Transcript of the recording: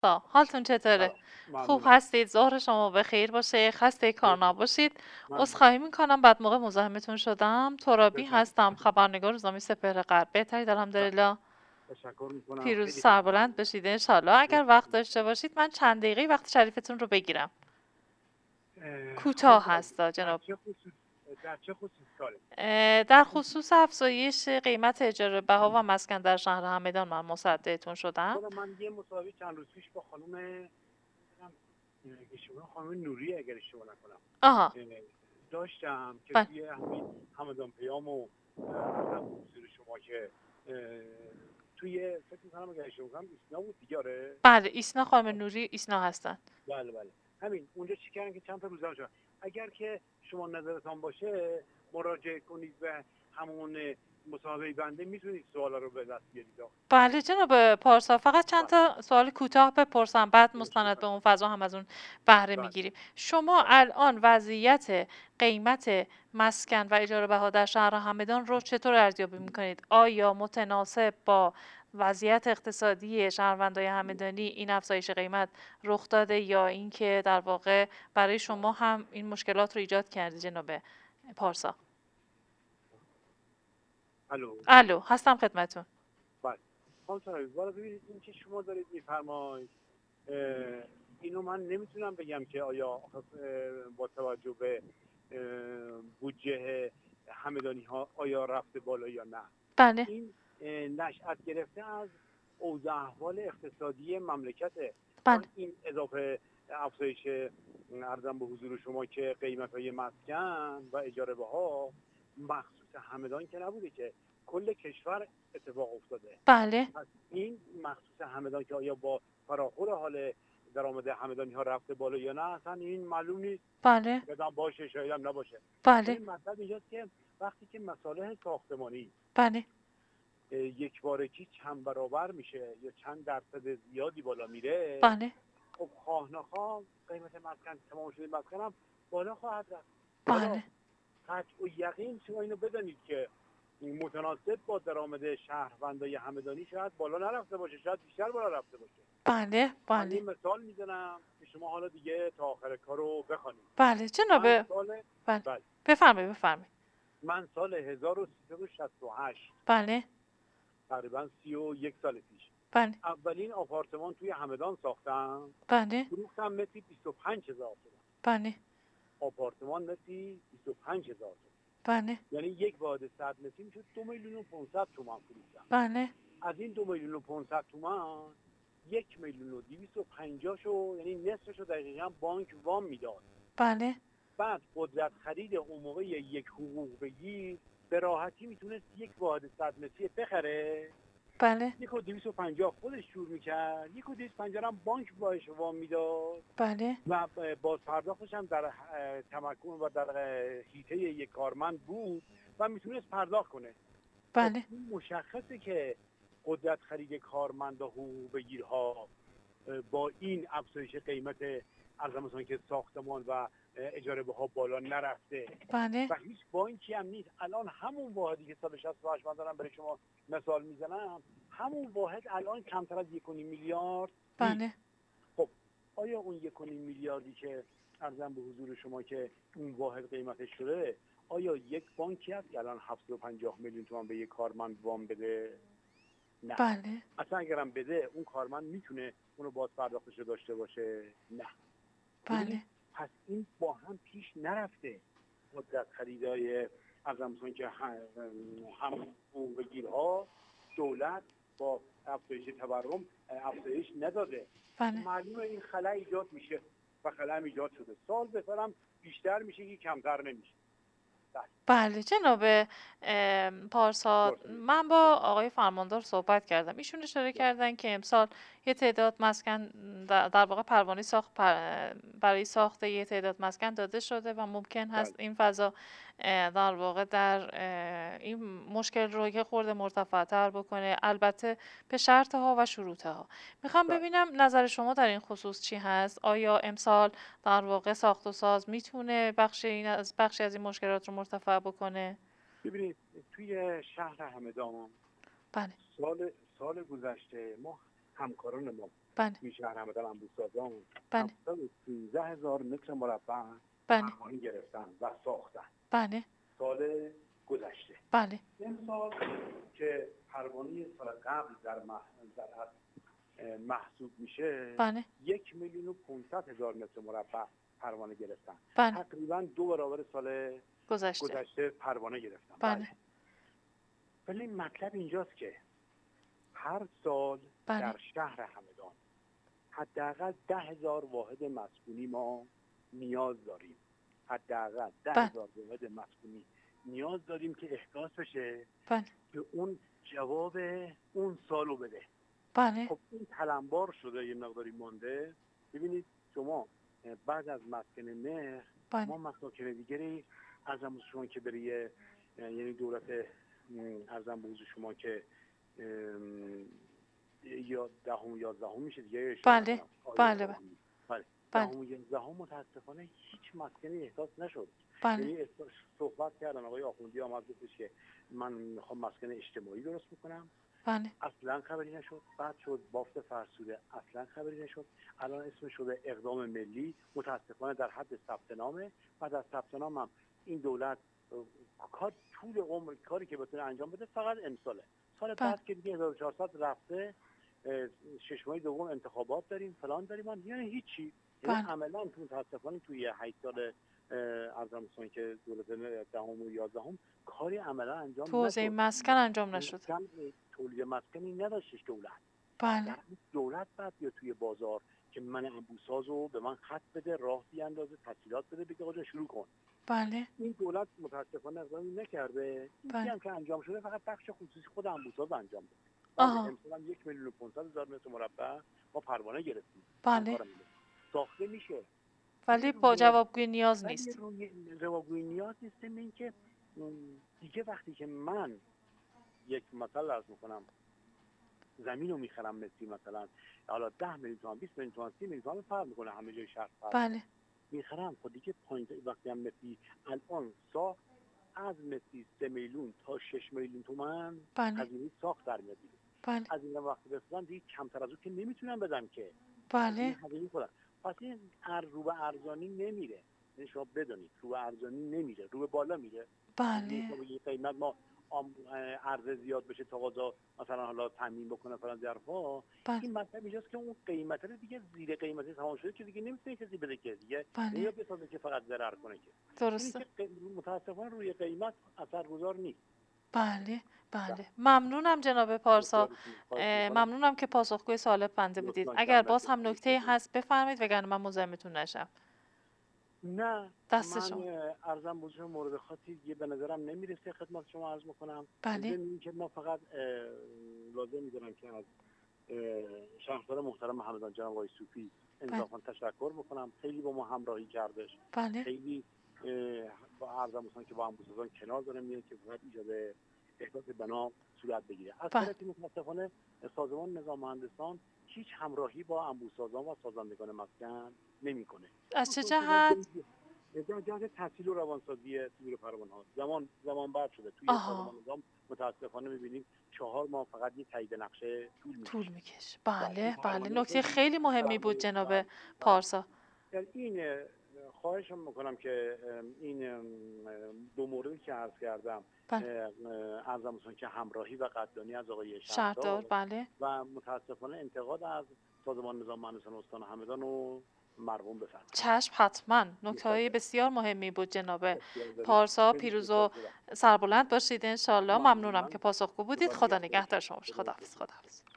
حالتون چطوره؟ سلام. خوب ممنونم. هستید؟ ظهر شما بخیر باشه، خسته کار مرسی. نباشید. ممنون. عذرخواهی میکنم بعد موقع مزاحمتون شدم. ترابی بفرمایید. هستم، خبرنگار روزنامه سپهر غرب. بهترید بله. الحمدلله. تشکر میکنم، پیروز خیلی خیلی سربلند ممنونم. بشید انشالله. اگر وقت مرسی. داشته باشید من چند دقیقه وقت شریفتون رو بگیرم. خانم کوتاه تایم، هستا جناب. در چه خصوص کاره؟ در خصوص افزایش قیمت اجاره بها و مسکن در شهر همدان من مصدقتون شدم. خودم من یه مصاحبه چند روز پیش با خانم نمی‌دونم، اشتباه خانم نوری اگر اشتباه نکنم آها. اه، داشتم که بله. توی همین همدان پیام و ارزم به حضور شما که توی فکر میکنم اگر اشتباه کنم ایسنا بود دیگه. آره. بله ایسنا خانم نوری ایسنا هستن. بله بله، همین اونجا چی کردن که چند تا روزنامه شد. اگر که شما نظرتان باشه مراجعه کنید به همون مصاحبه بنده، میتونید سوالا رو به دست بیارید. بله جناب پارسا، فقط چند بله. تا سوال کوتاه بپرسم بعد خواهش مستند به می‌کنم. اون فضا هم از اون بهره بله میگیریم. شما بله. الان وضعیت قیمت مسکن و اجاره بها در شهر همدان رو چطور ارزیابی میکنید؟ آیا متناسب با وضعیت اقتصادی شهروندای همدانی این افزایش قیمت رخ داده یا اینکه در واقع برای شما هم این مشکلات رو ایجاد کرده جناب پارسا؟ الو. الو هستم خدمتون. بله. خانم صاحبی، بالا ببینید این که شما دارید میفرمایید اینو من نمیتونم بگم که آیا با توجه به بودجه همدانی ها آیا رفته بالا یا نه. بله. این نشأت گرفته از اوضاع احوال اقتصادی مملکته. بله. این اضافه افزایش ارزم به حضور شما که قیمت های مسکن و اجاره بها مخصوص همدان که نبوده، که کل کشور اتفاق افتاده. بله. پس این مخصوص همدان که آیا با فراخور حال درآمد همدانی ها رفته بالا یا نه اصلا این معلوم نیست. بله. شاید هم باشه شاید هم نباشه. بله. این مطلب اینجاست که وقتی که مصالح ساختمانی بله. یک بارکی چند برابر میشه یا چند درصد زیادی بالا میره، بله. خب خواه نخواه قیمت مسکن، تمام شده مسکن هم بالا خواهد رفت. حالا بله. قطع و یقین شما اینو بدانید که متناسب با درآمد شهروندای همدانی شاید بالا نرفته باشه، شاید بیشتر بالا رفته باشه. بله. من بله. این مثال میزنم که شما حالا دیگه تا آخر کارو بخوانید. بله جناب. من سال بله. بله بفرمایید بفرمایید. من سال 1368، بله. تقریبا 31 سال پیش، بله. اولین آپارتمان توی همدان ساختم. بله. فروختم متری 25,000 تومان. بله. آپارتمان متری 25,000 تومان، بله. یعنی یک واحد 100 متری میشد 2,500,000 تومان فروختم. بله. از این 2,500,000 تومان 1,250,000 شو، یعنی نصفشو دقیقا بانک وام میداد. بله. بعد قدرت خرید اون موقع یک حقوق بگیر به راحتی میتونست یک واحد 100 متری بخره. بله. 1,250 خودش شور میکرد، 1,250 هم بانک باش وام میداد بله. و باز پرداختش هم در تمکن و در حیطه یک کارمند بود و میتونست پرداخت کنه. خب بله. این مشخصه که قدرت خرید کارمند و حقوق بگیرها با این افزایش قیمت ارزم مثلا که ساختمان و اجاره بها بالا نرفته بله. و هیچ بانکی هم نیست. الان همون واحدی که 168 من دارم برای شما مثال میزنم، همون واحد الان کمتر از 1.5 میلیارد نیست. بله. خب آیا اون 1.5 میلیاردی که ارزم به حضور شما که اون واحد قیمتش شده، آیا یک بانکی هست که الان 750 میلیون تومان به یک کارمند وام بده؟ نه. بله. اصلا اگرم بده اون کارمند میتونه اونو باز پرداختش رو داشته باشه؟ نه. بله. ببینید پس این با هم پیش نرفته. قدرت خریدای ارزم که هم بگیرها دولت با افزایش تورم افزایش نداده. بله. معلومه این خلا ایجاد میشه و خلا هم ایجاد شده. سال به سالم بیشتر میشه که کمتر نمیشه. بله جناب پارسا، درسته. من با آقای فرماندار صحبت کردم. ایشون اشاره کردن که امسال یه تعداد مسکن در واقع پروانه برای ساخت یه تعداد مسکن داده شده و ممکن هست بله این فضا در واقع در این مشکل رو که خورده مرتفع‌تر بکنه، البته به شرط ها و شروط ها. میخوام بله. ببینم نظر شما در این خصوص چی هست؟ آیا امسال در واقع ساخت و ساز میتونه بخشی از این مشکلات رو مرتفع بکنه؟ ببینید توی شهر همدان بله. سال گذشته ما همکاران ما بله توی شهر همدان انبوه‌سازان بله 713,000 متر مربع بله پروانه گرفتن و ساختن بله سال گذشته. بله امسال که پروانه سال قبل در محسوب میشه بله 1,500,000 متر مربع پروانه گرفتن. بله تقریبا 2 برابر سال گذشته پروانه گرفتن. بله ولی مطلب اینجاست که هر سال بله در شهر همدان حداقل 10,000 واحد مسکونی ما نیاز داریم. حداقل 10,000 واحد مسکونی نیاز داریم که احداث بشه بله که اون جواب اون سالو بده. بله خب این تلمبار شده، یه مقداری مانده. ببینید شما بعد از مسکن مهر بله ما مساکن دیگری ارزم به شما که بری، یعنی دولت ارزم به حضور شما که یا 10 و 11 میشه دیگه. بله بله بله بله 10 و 11 متاسفانه هیچ مسکنی احداث نشد. بله یعنی صحبت کردن آقای آخوندی آمد گفتش که من میخوام مسکن اجتماعی درست بکنم. بله اصلا خبری نشد. بعد شد بافت فرسوده، اصلا خبری نشد. الان اسم شده اقدام ملی، متاسفانه در حد ثبت نامه. بعد از ثبت نام هم این دولت کار طول عمر کاری که بتونه انجام بده فقط امساله. سال بعد که دیگه 1400 رفته، 6 ماه دوم انتخابات داریم، فلان داریم، یعنی هیچی. یعنی عملا متاسفانه توی 8 سال ارزم که دولت 10 و 11 کاری عملا انجام نشد. تو حوزه مسکن انجام نشد. تولید مسکنی نداشتش دولت. بله دولت بعد یا توی بازار که من انبوه‌ساز رو به من خط بده، راه بیاندازه، تسهیلات بده، بگه آقا شروع کن. بله این دولت متاسفانه اقدامی نکرده. این هم که انجام شده فقط بخش خصوصی خود انبوه‌ساز انجام داده. امسال هم 1,500,000 متر مربع ما پروانه گرفتیم. بله ساخته میشه ولی با جوابگوی نیاز نیست. جوابگوی نیاز نیست. این که دیگه وقتی که من یک مثال عرض میکنم زمین رو میخرم مثلا حالا 10 میلیون تومان، 20 میلیون تومان، 30 میلیون تومان فرق میکنه، همه جای شهر فرق بله میخرم. خب دیگه پوینت وقتی هم الان ساخت از 3 میلیون تا 6 میلیون تومان هزینه ساخت در میاد. بله از این وقتی بسازم دیگه کمتر از اون که نمیتونم بدم که. بله هزینه خودم. پس این رو به ارزانی نمیره. این شما بدونید رو به ارزانی نمیره، رو به بالا میره. بله قیمت ما عرضه زیاد بشه، تقاضا مثلا حالا تامین بکنه فلان ظرفا. این مطلب اینجاست که اون قیمت رو دیگه زیر قیمتی تمام شده که دیگه نمیتونه کسی بده که دیگه یا بسازه که فقط ضرر کنه که. درسته. متاسفانه روی قیمت اثرگذار نیست. بله بله ممنونم جناب پارسا، ممنونم که پاسخگوی سوال بنده بودید. اگر باز هم نکته هست بفرمایید وگرنه من مزاحمتون نشم. نه دست من شما. ارزم بزرگ مورد خاصی دیگه به نظرم نمیرسه خدمت شما عرض میکنم. بله این که ما فقط لازم میدونم که از شهردار محترم همدان جناب آقای صوفی انصافا تشکر بکنم. خیلی با ما همراهی کردش. بله خیلی با ارزم مثلا که با انبوه‌سازان کنار داره میاد که فقط ایجاد احداث بنا صورت بگیره. از طرفی متاسفانه سازمان نظام مهندسان هیچ همراهی با انبوه‌سازان و سازندگان مسکن نمیکنه. از چه جهت؟ جهت تحصیل و روانسازی سیور پروانه‌ها زمان بعد شده. توی سازمان نظام متاسفانه می‌بینیم 4 ماه فقط یک تایید نقشه طول میکشه. بله بله نکته خیلی مهمی بود جناب پارسا. این خواهشم میکنم که این دو موردی که عرض کردم ارزم مثلا که همراهی و قدردانی از آقای شهردار بله و متاسفانه انتقاد از سازمان نظام مهندسان استان همدان رو مرقوم بفرمایید. چشم حتما. نکته‌های بسیار مهمی بود جناب پارسا. پیروز و سربلند باشید ان شاء الله. ممنونم که پاسخگو بودید. خدا نگهدار شما. خداحافظ.